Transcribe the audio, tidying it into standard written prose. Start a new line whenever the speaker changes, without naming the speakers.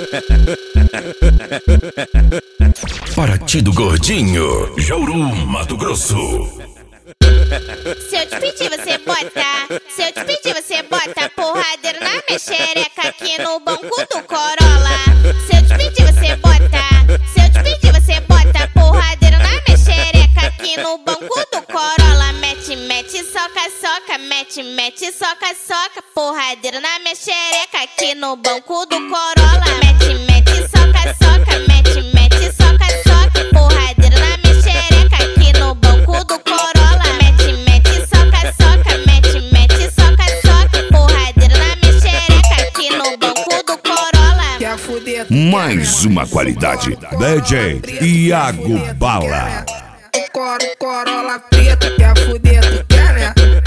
Paraty do Gordinho, Jauru, Mato Grosso.
Se eu te pedir, você bota. Se eu te pedir, você bota porradeiro na minha xereca aqui no banco do Corolla. Se eu te pedir, você bota. Se eu te pedir, você bota porradeiro na minha xereca aqui no banco do Corolla. Mete, mete, soca, soca, mete, mete, soca, soca, porradeiro na minha xereca aqui no banco do Corolla. Mete, mete, soca, soca, mete, mete, soca, soca, porradeiro na minha xereca aqui no banco do Corolla. Mete, mete, soca, soca, mete, mete, soca, soca, porradeiro na minha xereca aqui no banco do Corolla.
Quer fuder?
Mais uma qualidade, DJ Iago Bala.
O Corolla preto, quer fuder, tu quer, né?